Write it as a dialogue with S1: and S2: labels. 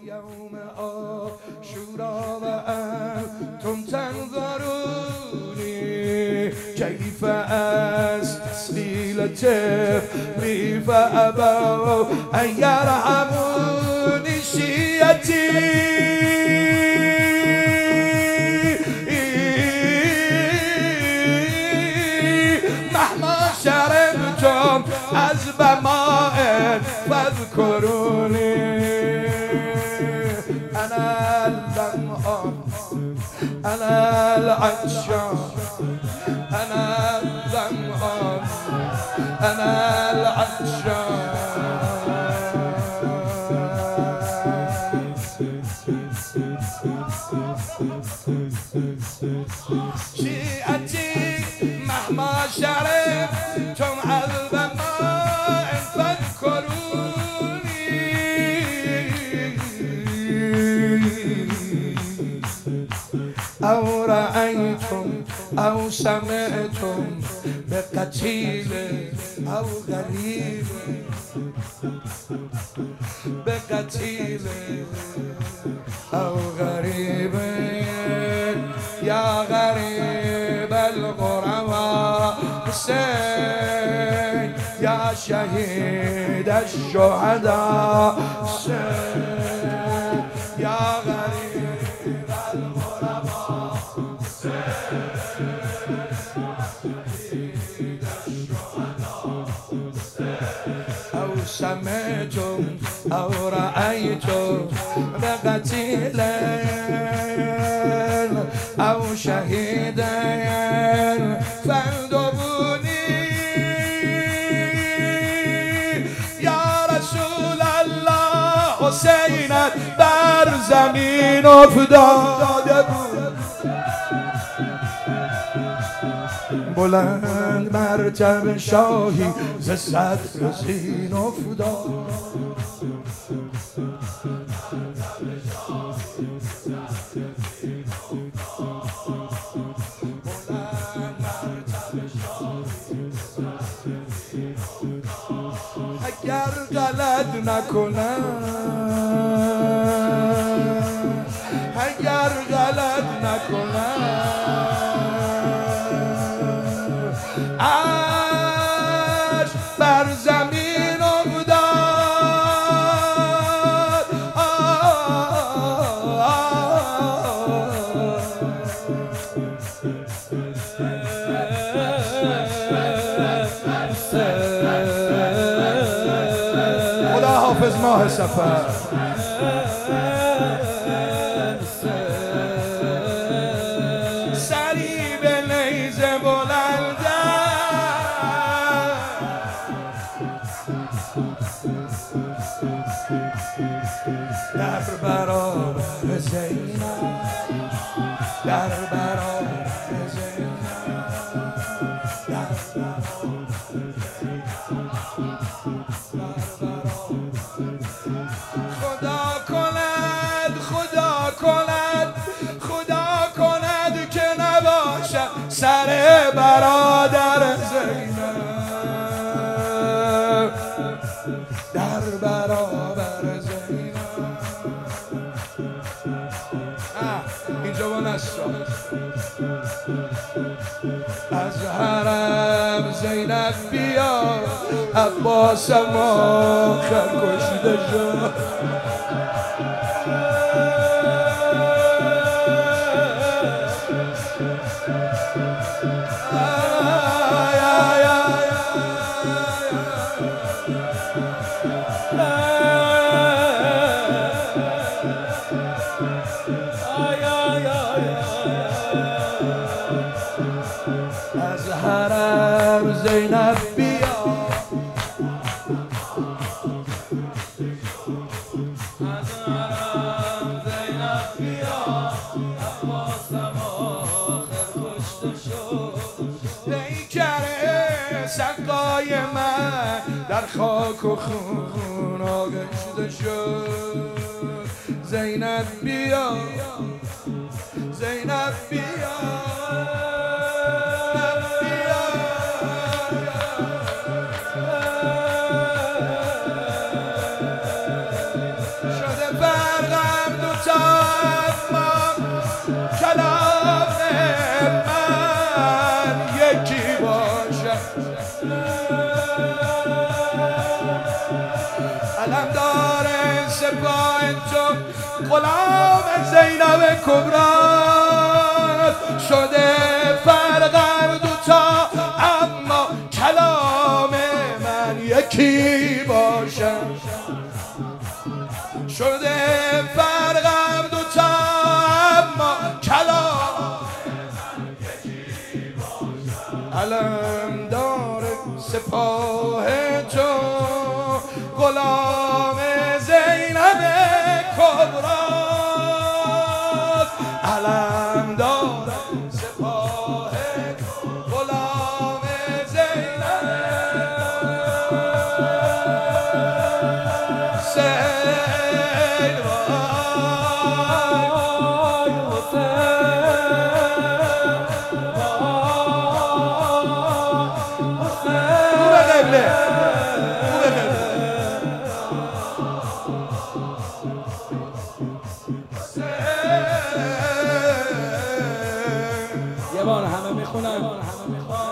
S1: يوم عاشورا وأنتم تنظروني كيف أستسقي طفلي فأبوا أن يرحموني شيتي مهما شربتم عذب ماء فاذكروني أنا اللمعان أنا العطشان أنا اللمعان أنا العطشان شيئتي مهما شربتم عذب ماء فاذكروني أو رأيتم أو سمعتم بقتيل أو غريب بقتيل أو غريب يا غريب الغرباء حسين يا شهيد الشهداء حسين يا غريب الغرباء حسين أو سمعتم أو رأيتم بقتيلين أو شهيدين فاندبوني يا رسول الله حسینت بر زمین افتاده بود بلند مرتب شاهی ز صدر زین افتاد اگر غلط نکنم اگر غلط نکنم عرش بر زمین افتاد خدا حافظ ماه سفر سری به نیزه بلنده در برابر زینب در برابر زینب در خدا کند خدا کند خدا کند که نباشد سر برادر زینب در برابر زینب اینجا با نشد از حرم زینب بیا عباسم آخر کشیده شد از حرم زینب بیا از حرم زینب بیا عباسم آخر کشته شد پیکر سقای من در خاک و خون آغشته شد زینب بیا زینب بیا شده برق علمدار سپاه تو غلام زینب کبرا شده فرقم دوتا اما کلام من یکی باشم شده فرقم دوتا اما کلام من یکی باشم علمدار سپاه تو غلام زینب کبرا علمدار سپاه غلام زینب
S2: یه بار همه میخونن